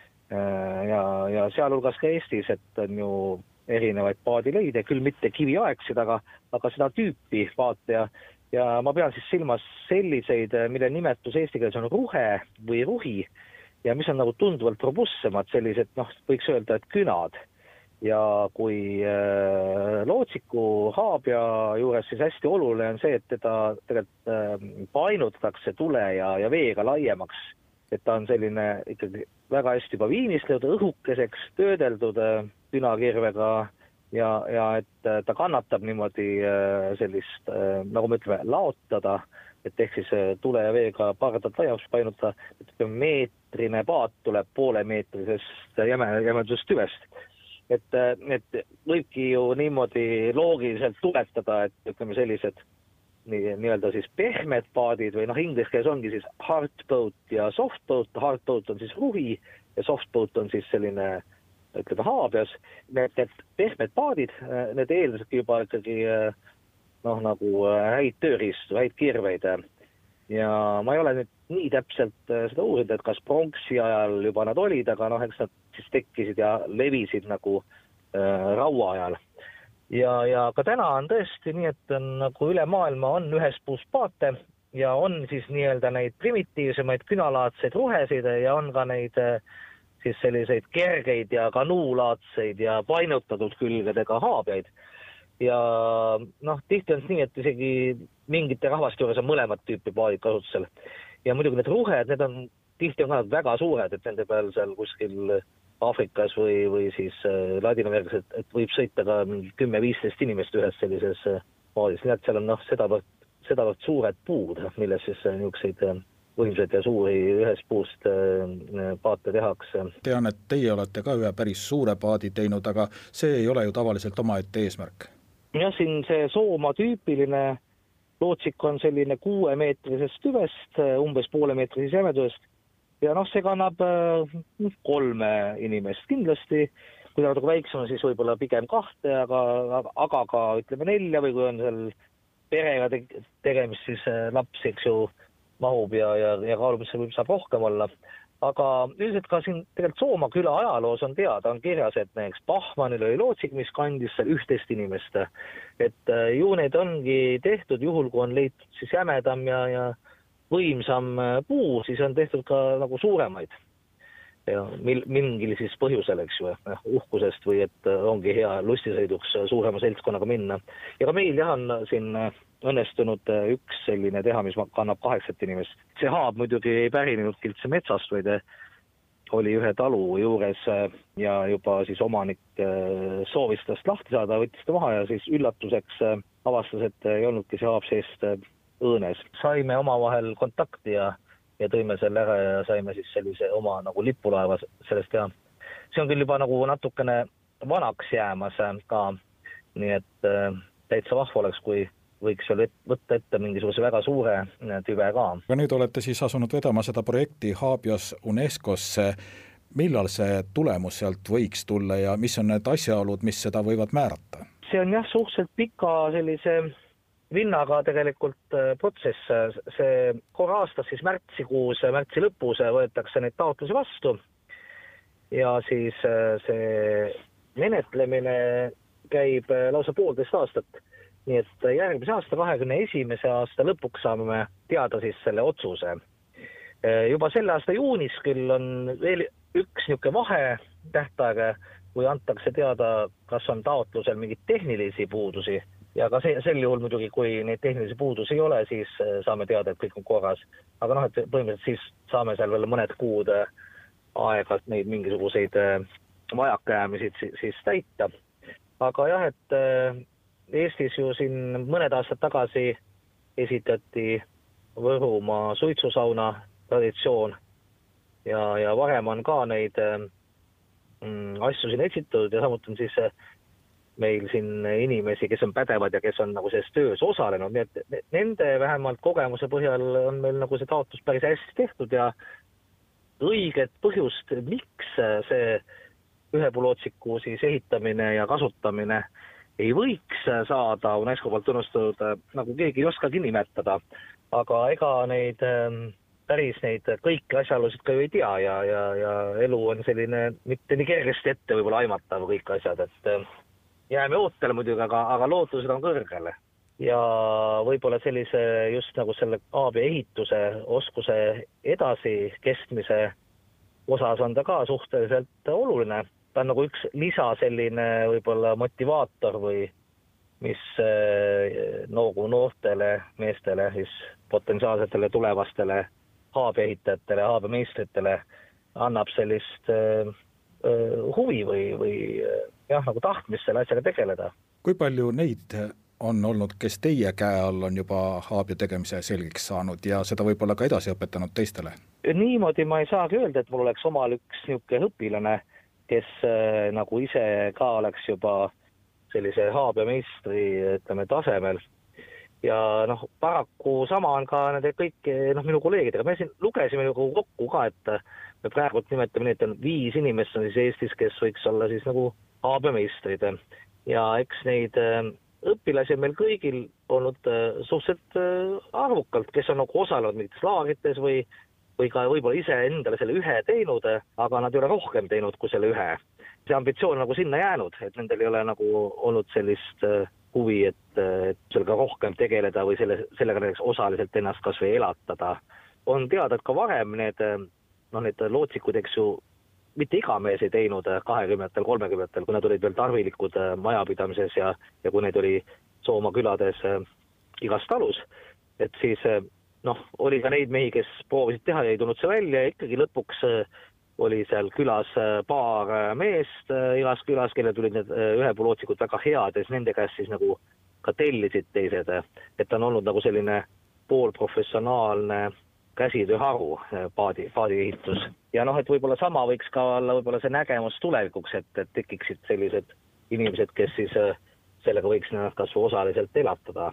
Ja, ja sealhulgas ka Eestis, et on ju erinevaid paadileide, küll mitte kiviaegsid, aga, aga seda tüüpi paate ja, ja ma pean siis silmas selliseid, mille nimetus eesti keeles on ruhe või ruhi ja mis on nagu tunduvalt robustsemad, sellised, noh, võiks öelda, et künad. Ja kui äh, lootsiku haabja juures siis hästi oluline on see, et teda tegelikult äh, painutatakse tule ja, ja veega laiemaks, et ta on selline ikkagi väga hästi juba viimistlenud, õhukeseks töödeldud künakirvega ja, ja et ta kannatab niimoodi sellist, nagu me ütleme, laotada, et ehk siis tule ja veega pardad laiemaks painuta, et meetrine paat tuleb poole meetrisest jäme, jämedusest tüvest. Et, et võibki ju niimoodi loogiliselt tuletada, et ütleme sellised nii, nii-öelda siis pehmed paadid või noh, inglise keeles ongi siis hard boat ja soft boat, hard boat on siis ruhi ja soft boat on siis selline, ütleme, haabjas. Need, need pehmed paadid, need eeldasidki juba ikkagi noh, nagu häid tööriistu, häid kirveid. Ja ma ei ole nüüd nii täpselt seda uurinud, et kas pronksi ajal juba nad olid, aga noh, eks nad siis tekkisid ja levisid nagu äh, raua ajal. Ja, ja ka täna on tõesti nii, et on, nagu üle maailma on ühes puus paate ja on siis nii-öelda neid primitiivsemaid künalaadseid ruhesid ja on ka neid siis selliseid kergeid ja kanuulaadseid ja painutatud külgedega haabjaid. Ja noh, tihti on nii, et isegi mingite rahvaste juures on mõlemat tüüpi paadid kasutusel. Ja muidugi need ruhed, need on tihti on ka väga suured, et nende peal seal kuskil Aafrikas või, või siis Ladina-Ameerikas, et, et võib sõita ka kümme-viisteist inimest ühes sellises paadis. Nii et seal on noh, sedavõrd, sedavõrd suured puud, milles siis niisuguseid võimsad ja suuri ühest puust paate tehakse. Tean, et teie olete ka ühe päris suure paadi teinud, aga see ei ole ju tavaliselt omaette eesmärk. Ja siin see Soomaa tüüpiline lootsik on selline kuuemeetrisest tüvest, umbes poolemeetrisest jämedusest. Ja noh, see kannab kolme inimest kindlasti. Kui ta natuke väiksem on, siis võib-olla pigem kahte, aga, aga ka ütleme nelja või kui on seal perega tegemist, siis laps, eks ju, mahub ja, ja, ja kaalumisse võib saab rohkem olla. Aga üldiselt ka siin tegelikult Soomaa küla ajaloos on teada, on kirjas, et näiteks Bachmanil oli lootsik, mis kandis seal ühtteist inimest. Et ju neid ongi tehtud juhul, kui on leitud siis jämedam ja, ja võimsam puu, siis on tehtud ka nagu suuremaid. Ja mil, mingil siis põhjusel, eks ju, uhkusest või et ongi hea lustisõiduks suurema seltskonnaga minna. Ja ka meil jah on siin õnnestunud üks selline teha, mis kannab kaheksat inimest. See haab muidugi ei pärinenud üldse metsast, vaid oli ühe talu juures ja juba siis omanik soovis tast lahti saada, võttis ta maha ja siis üllatuseks avastas, et ei olnudki see haab seest õõnes. Saime omavahel kontakti ja, ja tõime selle ära ja saime siis sellise oma nagu lipulaeva sellest teha. See on küll juba nagu natukene vanaks jäämas ka, nii et täitsa vahva oleks, kui võiks veel võtta ette mingisuguse väga suure tüve ka. Aga nüüd olete siis asunud vedama seda projekti Haabios UNESCOsse. Millal see tulemus sealt võiks tulla ja mis on need asjaolud, mis seda võivad määrata? See on jah suhteliselt pika sellise vinnaga tegelikult protsess. See korra aastas siis märtsikuus, märtsi lõpus võetakse neid taotlusi vastu ja siis see menetlemine käib lausa poolteist aastat. Nii et järgmise aasta kahekümne esimese aasta lõpuks saame teada siis selle otsuse. Juba selle aasta juunis küll on veel üks niisugune vahe tähtaega, kui antakse teada, kas on taotlusel mingid tehnilisi puudusi. Ja ka see, sel juhul muidugi, kui neid tehnilisi puudusi ei ole, siis saame teada, et kõik on korras. Aga noh, et põhimõtteliselt siis saame seal veel mõned kuud aega neid mingisuguseid vajakajäämisid siis täita. Aga jah, et Eestis ju siin mõned aastad tagasi esitati Võrumaa suitsusauna traditsioon ja, ja varem on ka neid mm, asju siin esitatud ja samuti on siis meil siin inimesi, kes on pädevad ja kes on nagu selles töös osalenud, nii et nende vähemalt kogemuse põhjal on meil nagu see taotlus päris hästi tehtud ja õiget põhjust, miks see ühepulootsiku siis ehitamine ja kasutamine ei võiks saada UNESCO poolt tunnustatud, nagu keegi ei oskagi nimetada, aga ega neid päris neid kõiki asjaolusid ka ju ei tea ja, ja, ja elu on selline mitte nii kergesti ette võib-olla aimatav kõik asjad, et jääme ootele muidugi, aga, aga lootused on kõrgele. Ja võib-olla sellise just nagu selle Haabia ehituse oskuse edasi kestmise osas on ta ka suhteliselt oluline. Ta on nagu üks lisa selline võib-olla motivaator või mis nagu noortele meestele, siis potentsiaalsetele tulevastele Haabia ehitajatele, Haabia meistritele annab sellist äh, huvi või, või jah, nagu tahtmist selle asjaga tegeleda. Kui palju neid on olnud, kes teie käe all on juba Haabia tegemise selgeks saanud ja seda võib-olla ka edasi õpetanud teistele? Niimoodi ma ei saagi öelda, et mul oleks omal üks niisugune õpilane, kes äh, nagu ise ka oleks juba sellise Haabia meistri, ütleme, tasemel. Ja noh, paraku sama on ka nende kõik noh, minu kolleegidega. Me siin lugesime nagu kokku ka, et me praegu nimetame nii, et on viis inimest on siis Eestis, kes võiks olla siis nagu Haabia meistrid. Ja eks neid äh, õpilasi on meil kõigil olnud äh, suhteliselt arvukalt, kes on nagu osalenud mingites laagrites või või ka võib-olla ise endale selle ühe teinud, aga nad ei ole rohkem teinud kui selle ühe. See ambitsioon on nagu sinna jäänud, et nendel ei ole nagu olnud sellist huvi, et, et sellega rohkem tegeleda või selle, sellega näiteks osaliselt ennast kas või elatada. On teada, et ka varem need, no need lootsikud, eks ju, mitte iga mees ei teinud kahekümnetel, kolmekümnetel, kui nad olid veel tarvilikud majapidamises ja, ja kui neid oli Soomaa külades igas talus, et siis noh, oli ka neid mehi, kes proovisid teha ja ei tulnud see välja ja ikkagi lõpuks oli seal külas paar meest igas külas, kelle tulid need ühepuulootsikud väga head ja siis nende käest siis nagu ka tellisid teised, et on olnud nagu selline poolprofessionaalne käsitööharu paadi, paadi ehitus. Ja noh, et võib-olla sama võiks ka olla võib-olla see nägemus tulevikuks, et, et tekiksid sellised inimesed, kes siis sellega võiks kas osaliselt elatada.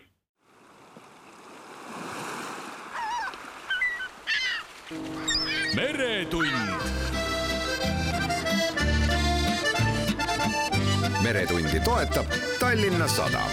Meretund. Meretundi toetab Tallinna Sadam.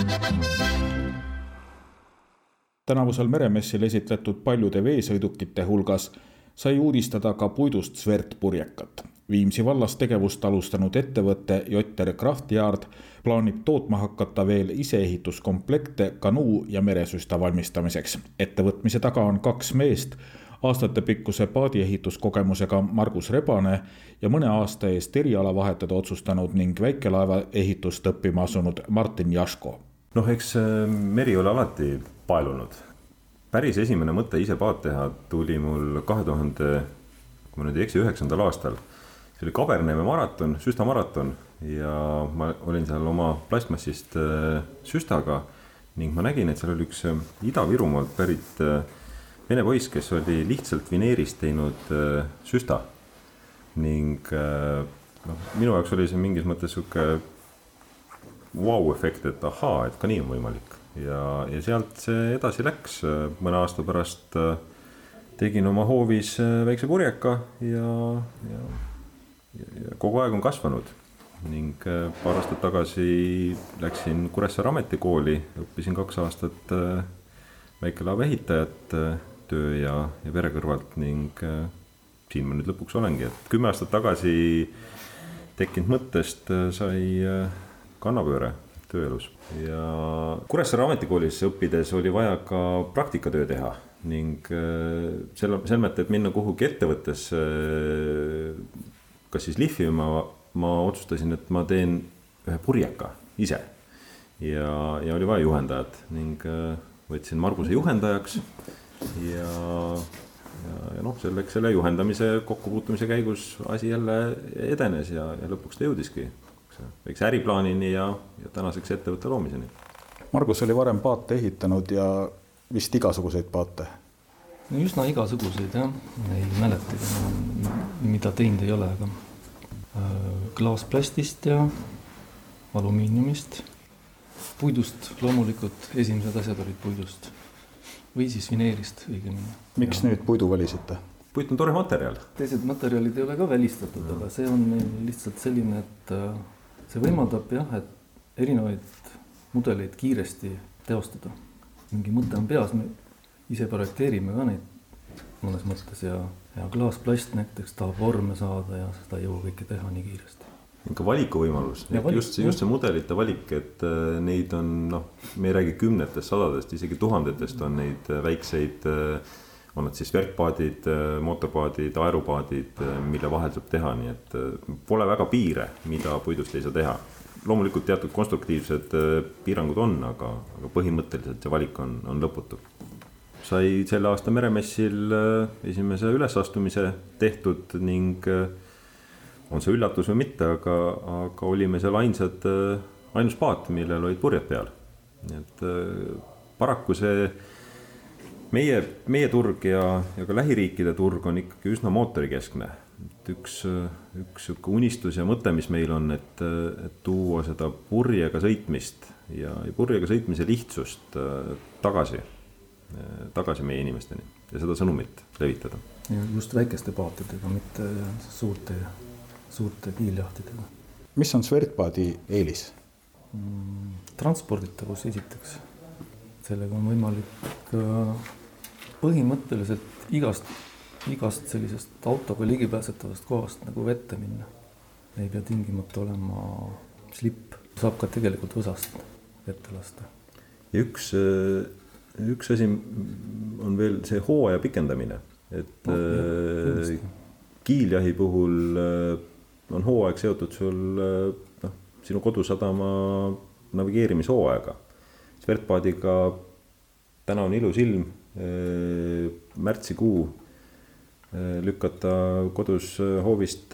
Tänavusel meremessil esitletud paljude veesõidukite hulgas sai uudistada ka puidust svertpurjekat. Viimsi vallas tegevust alustanud ettevõtte Jotter Kraftyard plaanib tootma hakata veel iseehituskomplekte kanuu ja meresüsta valmistamiseks. Ettevõtmise taga on kaks meest, aastate pikkuse paadiehituskogemusega Margus Rebane ja mõne aasta eest eriala vahetada otsustanud ning väikelaeva ehitust õppima asunud Martin Jaško. Noh, eks meri ole alati paelunud. Päris esimene mõte ise paat teha tuli mul kahe tuhande, kui ma nüüd ei eksi, üheksandal aastal. See oli Kaberneme maraton, süstamaraton ja ma olin seal oma plastmassist süstaga ning ma nägin, et seal oli üks Ida-Virumaalt pärit vene poiss, kes oli lihtsalt vineerist teinud süsta ning no, minu jaoks oli see mingis mõttes suke wow-efekt, et ahaa, et ka nii on võimalik ja, ja sealt see edasi läks. Mõne aasta pärast tegin oma hoovis väikse purjeka ja, ja, ja kogu aeg on kasvanud ning paar aastat tagasi läksin Kuressaare ametikooli, õppisin kaks aastat väikelaeva ehitajat töö ja, ja pere kõrvalt ning äh, siin ma nüüd lõpuks olengi, et kümme aastat tagasi tekkinud mõttest äh, sai äh, kannapööre tööelus ja Kuressaare ametikoolis õppides oli vaja ka praktikatöö teha ning äh, selle, selmet, et minna kuhugi ettevõttes äh, kas siis lihvima, ma otsustasin, et ma teen ühe purjeka ise ja, ja oli vaja juhendajat ning äh, võtsin Marguse juhendajaks ja, ja, ja noh, selleks selle juhendamise kokkupuutumise käigus asi jälle edenes ja, ja lõpuks ta jõudiski väikse äriplaanini ja, ja tänaseks ettevõtte loomiseni. Margus oli varem paate ehitanud ja vist igasuguseid paate? No üsna igasuguseid, jah. Ei mäleta, mida teinud ei ole, aga klaasplastist ja alumiiniumist. Puidust loomulikult esimesed asjad olid puidust või siis vineerist õigemini. Miks ja. Nüüd puidu valisite? Puit on tore materjal. Teised materjalid ei ole ka välistatud, ja. Aga see on lihtsalt selline, et see võimaldab jah, et erinevaid mudeleid kiiresti teostada. Mingi mõte on peas, me ise projekteerime ka neid mõnes mõttes ja, ja klaasplast näiteks tahab vorme saada ja seda ei jõua kõike teha nii kiiresti. Ka valikuvõimalus, valik, just, just see mudelite valik, et neid on, noh, me ei räägi kümnetest, sadadest, isegi tuhandetest on neid väikseid, on nad siis verkpaadid, mootorpaadid, aerupaadid, mille vahel saab teha, nii et pole väga piire, mida puidust ei saa teha. Loomulikult teatud konstruktiivsed piirangud on, aga, aga põhimõtteliselt see valik on, on lõputu. Sai selle aasta meremessil esimese ülesastumise tehtud ning on see üllatus või mitte, aga, aga olime seal ainsad, ainus paat, millel olid purjed peal. Nii et paraku see meie, meie turg ja, ja ka lähiriikide turg on ikkagi üsna mootorikeskne. Üks, üks unistus ja mõte, mis meil on, et, et tuua seda purjega sõitmist ja purjega sõitmise lihtsust tagasi, tagasi meie inimesteni ja seda sõnumit levitada. Ja just väikeste paatidega, mitte suurte suurte kiiljahtidega. Mis on svertpaadi eelis? Mm, transporditavus esiteks. Sellega on võimalik põhimõtteliselt igast, igast sellisest autoga ligipääsetavast kohast nagu vette minna. Ei pea tingimata olema slip. Saab ka tegelikult võsast vette lasta. Ja üks, üks asi on veel see hooaja pikendamine. Et no, jah, kiiljahi puhul on hooaeg seotud sul no, sinu kodusadama navigeerimishooaega. Svertpaadiga täna on ilus ilm, märtsikuu, lükata kodus hoovist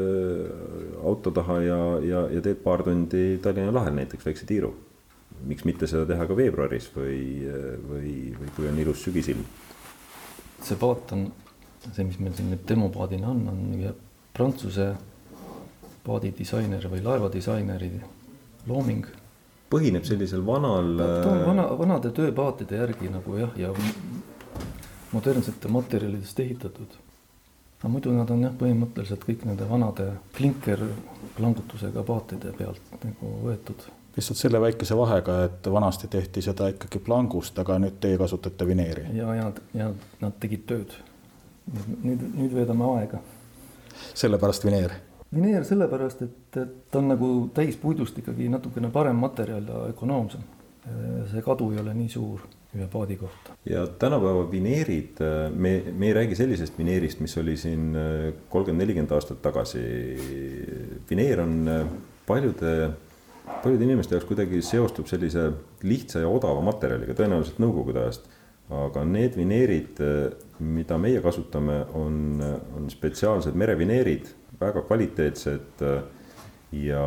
auto taha ja, ja, ja teed paar tundi Tallinna lahel näiteks väikse tiiru. Miks mitte seda teha ka veebruaris või, või, või kui on ilus sügisilm? See paat on, see mis meil siin nüüd demopaadina on, on ühe Prantsuse paadidisainer või laevadisaineri looming. Põhineb sellisel vanal... Ta on vana, vanade tööpaatide järgi nagu jah, ja modernsete materjalidest ehitatud. Aga muidu nad on jah, põhimõtteliselt kõik nende vanade klinker langutusega paatide pealt nagu võetud. Lihtsalt selle väikese vahega, et vanasti tehti seda ikkagi plangust, aga nüüd teie kasutate vineeri. Ja, ja, ja nad tegid tööd. Nüüd, nüüd veedame aega. Sellepärast vineer? Vineer sellepärast, et, et on nagu täis puidust ikkagi natukene parem materjal ja ökonoomsem. See kadu ei ole nii suur ühe paadi kohta. Ja tänapäeva vineerid, me, me ei räägi sellisest vineerist, mis oli siin kolmkümmend nelikümmend aastat tagasi. Vineer on paljude, paljude inimeste jaoks kuidagi seostub sellise lihtsa ja odava materjaliga, tõenäoliselt nõukogude ajast. Aga need vineerid, mida meie kasutame, on, on spetsiaalsed merevineerid, väga kvaliteetsed ja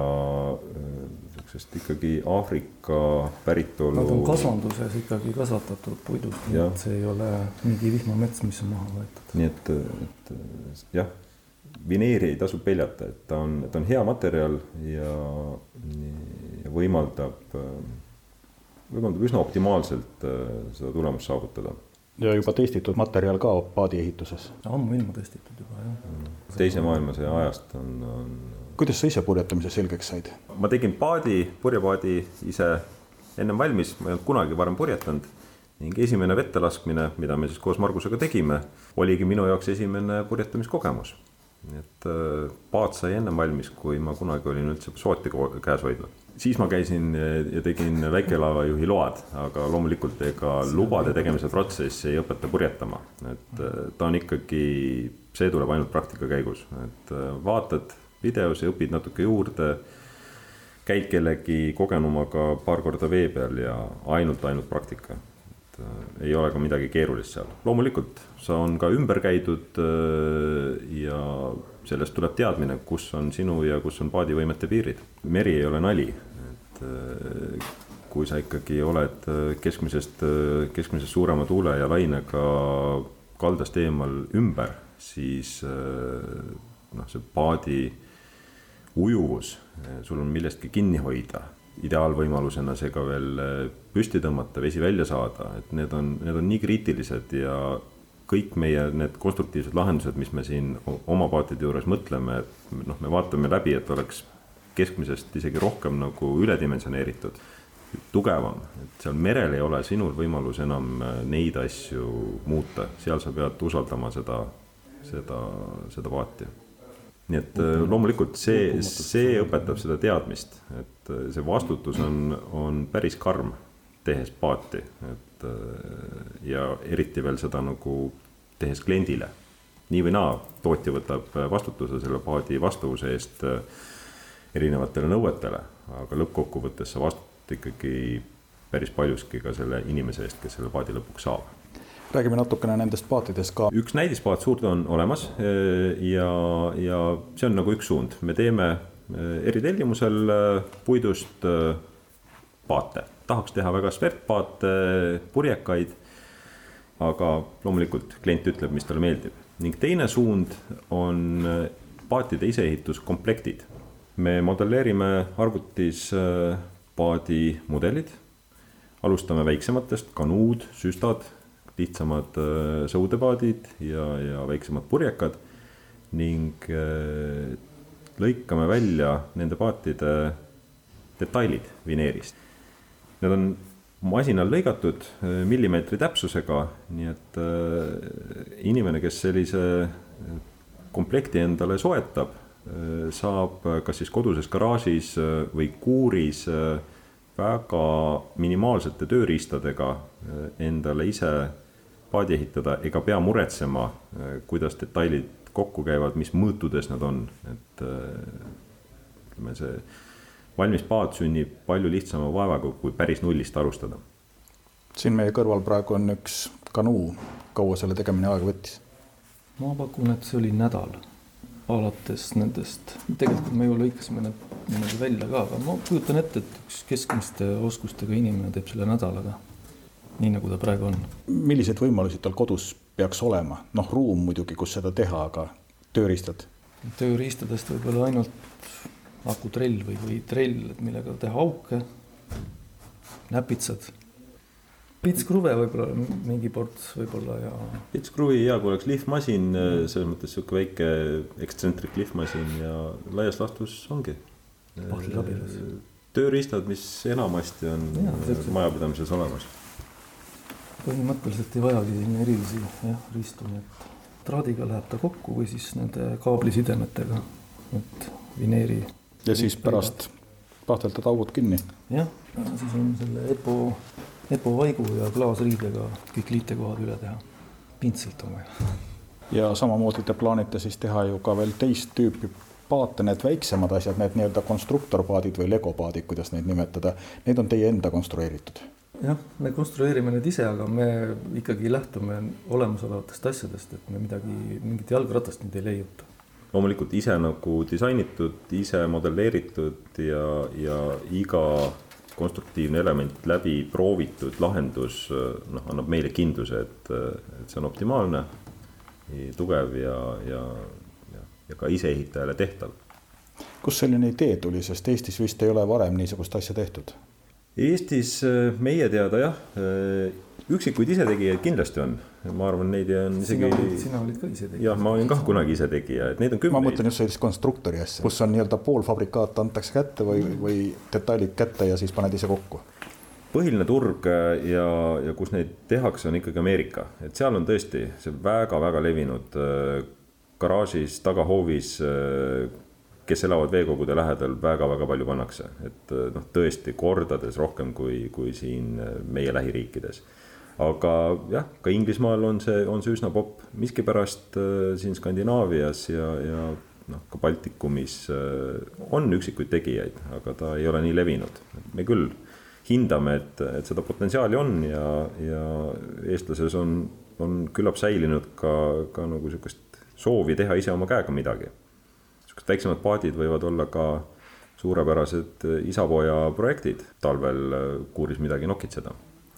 sest ikkagi Aafrika päritolu... Nad on kasvanduses ikkagi kasvatatud puidust, nii et see ei ole mingi vihmamets, mis on maha võetud. Nii et, et jah, vineeri ei tasu peljata, et ta on, ta on hea materjal ja, ja võimaldab, võimaldab üsna optimaalselt seda tulemust saavutada. Ja juba testitud materjal ka paadi ehituses? Ammu ilma testitud juba, jah. Teise maailmasõja ajast on, on... Kuidas sa ise purjetamise selgeks said? Ma tegin paadi, purjepaadi ise ennem valmis, ma ei olnud kunagi varem purjetanud ning esimene vettelaskmine, mida me siis koos Margusega tegime, oligi minu jaoks esimene purjetamiskogemus. Et paat sai ennem valmis, kui ma kunagi olin üldse sooti käes hoidnud. Siis ma käisin ja tegin väikelaevajuhi load, aga loomulikult ega lubade tegemise protsess ei õpeta purjetama. Et ta on ikkagi, see tuleb ainult praktika käigus. Et vaatad videos ja õpid natuke juurde, käid kellegi kogenumaga paar korda vee peal ja ainult, ainult praktika. Et ei ole ka midagi keerulist seal. Loomulikult, sa on ka ümber käidud ja sellest tuleb teadmine, kus on sinu ja kus on paadivõimete piirid. Meri ei ole nali. Et kui sa ikkagi oled keskmisest, keskmisest suurema tuule ja lainega kaldast eemal ümber, siis no, see paadi ujuvus, sul on millestki kinni hoida, ideaalvõimalusena see ka veel püsti tõmmata, vesi välja saada, et need on, need on nii kriitilised ja kõik meie need konstruktiivsed lahendused, mis me siin oma paatide juures mõtleme, et noh, me vaatame läbi, et oleks keskmisest isegi rohkem nagu üledimensioneeritud, tugevam, et seal merel ei ole sinul võimalus enam neid asju muuta, seal sa pead usaldama seda, seda, seda paati. Nii et loomulikult see, see õpetab seda teadmist, et see vastutus on, on päris karm tehes paati, et ja eriti veel seda nagu tehes kliendile. Nii või naa, tootja võtab vastutuse selle paadi vastavuse eest erinevatele nõuetele, aga lõppkokkuvõttes sa vastutad ikkagi päris paljuski ka selle inimese eest, kes selle paadi lõpuks saab. Räägime natukene nendest paatidest ka. Üks näidispaat suurt on olemas ja, ja see on nagu üks suund. Me teeme eritellimusel puidust paate. Tahaks teha väga svertpaate, purjekaid, aga loomulikult klient ütleb, mis talle meeldib. Ning teine suund on paatide iseehituskomplektid. Me modelleerime arvutis paadi mudelid, alustame väiksematest, kanuud, süstad, lihtsamad sõudepaadid ja, ja väiksemad purjekad ning lõikame välja nende paatide detailid vineerist. Need on masinal lõigatud millimeetri täpsusega, nii et inimene, kes sellise komplekti endale soetab, saab kas siis koduses garaažis või kuuris väga minimaalsete tööriistadega endale ise paadi ehitada ega pea muretsema, kuidas detailid kokku käivad, mis mõõtudes nad on. Et see valmis paat sünnib palju lihtsama vaevaga, kui päris nullist alustada. Siin meie kõrval praegu on üks kanuu. Kaua selle tegemine aega võttis? ma pakun, et see oli nädal alates nendest. Tegelikult me ju lõikasime need niimoodi välja ka, aga ma kujutan ette, et üks keskmiste oskustega inimene teeb selle nädalaga, nii nagu ta praegu on. Millised võimalused tal kodus peaks olema? Noh, ruum muidugi, kus seda teha, aga tööriistad? Tööriistadest võib-olla ainult akutrell või, või trell, et millega teha auke, näpitsad. Pitskruve võib-olla, mingi ports võib-olla ja... Pitskruvi ja kui oleks lihvmasin, selles mõttes siuke väike ekstsentric lihvmasin ja laias lahtus ongi. Tööriistad, mis enamasti on ja, majapidamises olemas. Põhimõtteliselt ei vajagi siin erilisi jah, riistu, et traadiga läheb ta kokku või siis nende kaablisidemetega, et vineeri. Ja siis pärast pahtelt augud kinni? Jah, siis on selle EPO, EPO vaigu ja klaasriidega kõik liitekohad üle teha. Pintselt on vaja. Ja samamoodi te plaanite siis teha ju ka veel teist tüüpi paate, need väiksemad asjad, need nii-öelda konstruktorpaadid või legopaadid, kuidas neid nimetada, need on teie enda konstrueeritud? Jah, me konstrueerime need ise, aga me ikkagi lähtume olemasolevatest asjadest, et me midagi, mingit jalgratast nüüd ei leiuta. Loomulikult ise nagu disainitud, ise modelleeritud ja, ja iga konstruktiivne element läbi proovitud lahendus noh, annab meile kindluse, et, et see on optimaalne, tugev ja, ja, ja, ja ka ise ehitajale tehtav. Kus selline idee tuli, sest Eestis vist ei ole varem niisugust asja tehtud? Eestis meie teada jah, üksikuid isetegijaid kindlasti on. Ma arvan, neid on isegi... Sina olid, sina olid ka isetegija. Jah, ma olin kah kunagi isetegija, et neid on kümneid. Ma mõtlen just sellist konstruktori asja, kus on nii-öelda poolfabrikaat antakse kätte või, või detailid kätte ja siis paned ise kokku. Põhiline turg ja, ja kus neid tehakse on ikkagi Ameerika. Et seal on tõesti see väga-väga levinud garaažis, tagahoovis, kes elavad veekogude lähedal, väga-väga palju pannakse. Et noh, tõesti kordades rohkem kui, kui siin meie lähiriikides. Aga jah, ka Inglismaal on see, on see üsna popp. Miski pärast siin Skandinaavias ja, ja noh, ka Baltikumis on üksikuid tegijaid, aga ta ei ole nii levinud. Me küll hindame, et, et seda potentsiaali on ja, ja eestlases on, on küllap säilinud ka, ka nagu sellist soovi teha ise oma käega midagi. Väiksemad paadid võivad olla ka suurepärased isapoja projektid. Talvel kuuris midagi nokitseda.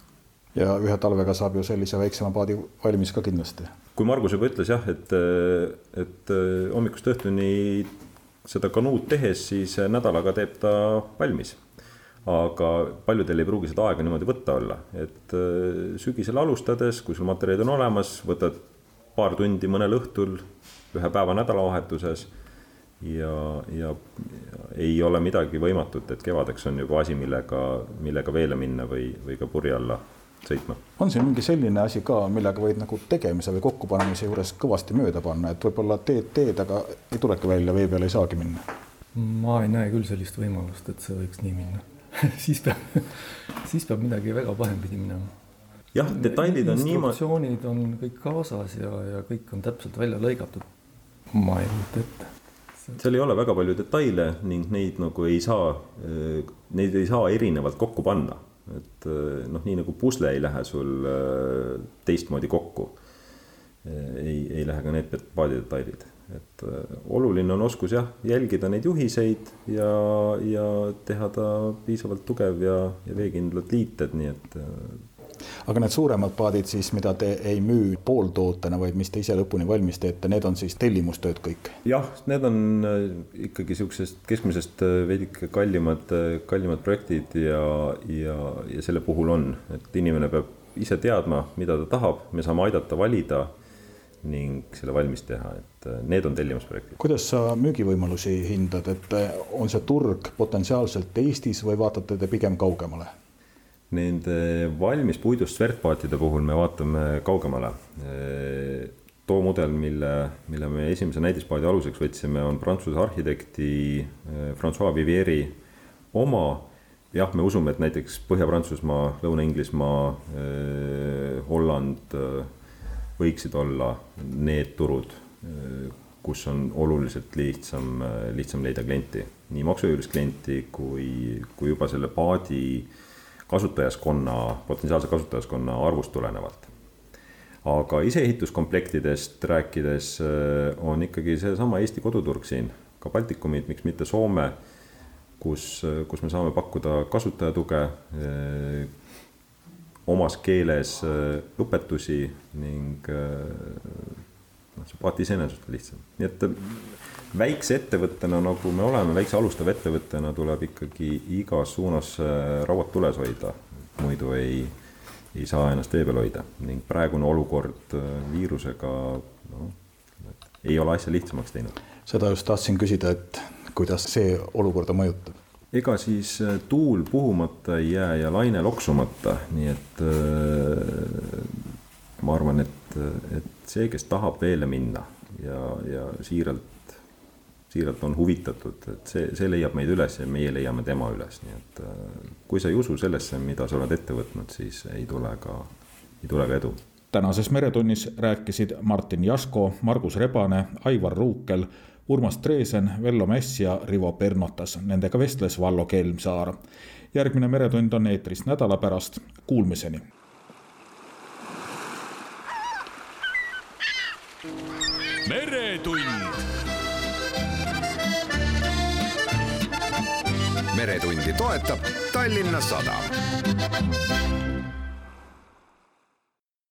Ja ühe talvega saab ju sellise väiksema paadi valmis ka kindlasti. Kui Margus juba ütles jah, et, et hommikust õhtuni seda kanuud tehes, siis nädalaga teeb ta valmis. Aga paljudel ei pruugi seda aega niimoodi võtta olla. Et sügisel alustades, kui sul materjalid on olemas, võtad paar tundi mõnel õhtul, ühe päeva nädalavahetuses ja, ja, ja ei ole midagi võimatut, et kevadeks on juba asi, millega, millega veele minna või, või ka purje alla sõitma. On siin mingi selline asi ka, millega võid nagu tegemise või kokkupanemise juures kõvasti mööda panna, et võib-olla teed teed, aga ei tuleki välja, vee peale ei saagi minna? Ma ei näe küll sellist võimalust, et see võiks nii minna. siis, peab, siis peab midagi väga pahempidi minema. Jah, detailid on niimoodi. Instruktsioonid on kõik kaasas ja, ja kõik on täpselt välja lõigatud. Ma ei võtta ette. Seal ei ole väga palju detaile ning neid nagu ei saa, neid ei saa erinevalt kokku panna. Et noh, nii nagu pusle ei lähe sul teistmoodi kokku. Ei, ei lähe ka need paadi detailid. Et oluline on oskus jah, jälgida neid juhiseid ja, ja teha ta piisavalt tugev ja, ja veekindlad liited, nii et aga need suuremad paadid siis, mida te ei müü pooltootena, vaid mis te ise lõpuni valmis teete, need on siis tellimustööd kõik? Jah, need on ikkagi sellisest keskmisest veidike kallimad, kallimad projektid ja, ja, ja selle puhul on, et inimene peab ise teadma, mida ta tahab, me saame aidata valida ning selle valmis teha, et need on tellimusprojektid. Kuidas sa müügivõimalusi hindad, et on see turg potentsiaalselt Eestis või vaatate te pigem kaugemale? Nende valmis puidust svertpaatide puhul me vaatame kaugemale. Too mudel, mille, mille me esimese näidispaadi aluseks võtsime, on Prantsuse arhitekti François Vivieri oma. Jah, me usume, et näiteks Põhja-Prantsusmaa, Lõuna-Inglismaa, Holland võiksid olla need turud, kus on oluliselt lihtsam, lihtsam leida klienti. Nii maksujuurist klienti kui, kui juba selle paadi kasutajaskonna, potentsiaalse kasutajaskonna arvust tulenevalt. aga iseehituskomplektidest rääkides on ikkagi see sama Eesti koduturg siin, ka Baltikumid, miks mitte Soome, kus, kus me saame pakkuda kasutajatuge, omas keeles õpetusi ning no, see paati iseenesest lihtsam. Nii et väikse ettevõttena, nagu me oleme, väikse alustav ettevõttena tuleb ikkagi igas suunas rauad tules hoida, muidu ei, ei saa ennast vee peal hoida. Ning praegune olukord viirusega no, ei ole asja lihtsamaks teinud. Seda just tahtsin küsida, et kuidas see olukorda mõjutab? Ega siis tuul puhumata ei jää ja laine loksumata, nii et ma arvan, et, et see, kes tahab veele minna ja, ja siiralt siiralt on huvitatud, et see, see leiab meid üles ja meie leiame tema üles. Nii et kui sa ei usu sellesse, mida sa oled ette võtnud, siis ei tule ka, ei tule ka edu. Tänases Meretunnis rääkisid Martin Jasko, Margus Rebane, Aivar Ruukel, Urmas Treesen, Vello Mess ja Rivo Pernotas. Nendega vestles Vallo Kelmsaar. Järgmine Meretund on eetris nädala pärast. Kuulmiseni. Meretund. Meretundi toetab Tallinna Sadam.